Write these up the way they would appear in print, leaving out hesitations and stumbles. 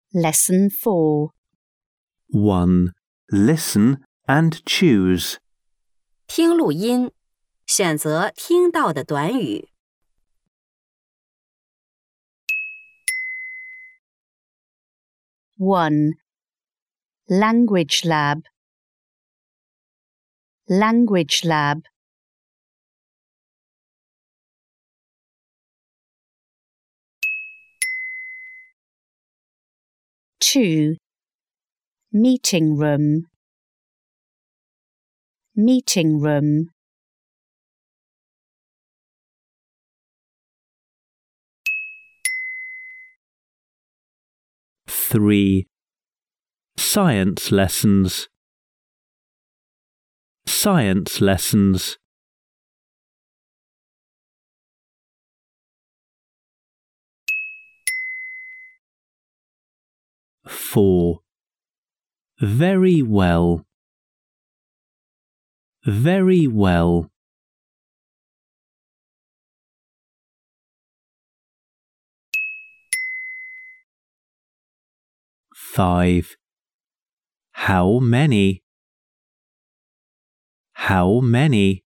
Lesson 4. 1. Listen and choose. 听录音，选择听到的短语。 1. Language Lab. Language Lab. 2. Meeting Room. Meeting Room. 3. Science lessons. Science lessons. 4. Very well. Very well. 5. How many? How many?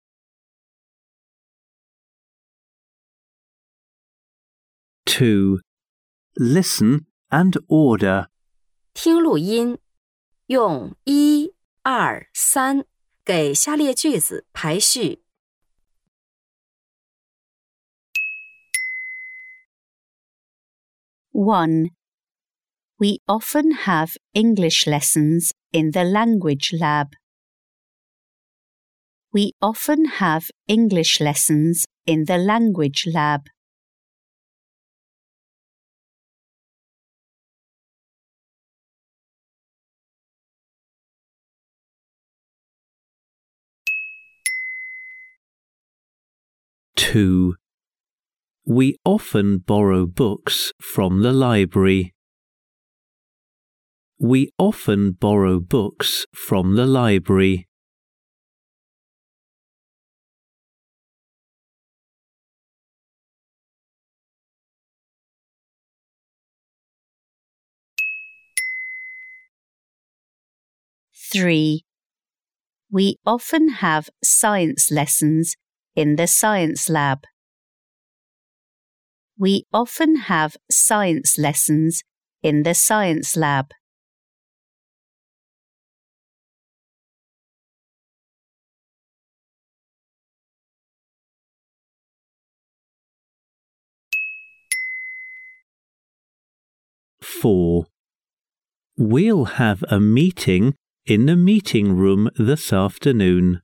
2. Listen and order. 听录音，用1、2、3给下列句子排序。 1. We often have English lessons in the language lab. We often have English lessons in the language lab. 2. We often borrow books from the library. We often borrow books from the library. 3. We often have science lessons in the science lab. We often have science lessons in the science lab. 4. We'll have a meeting in the meeting room this afternoon.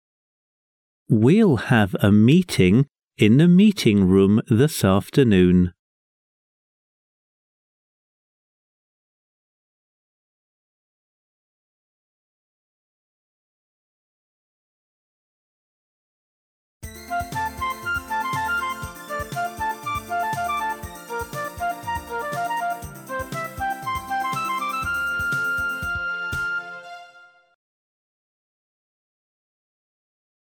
We'll have a meeting in the meeting room this afternoon.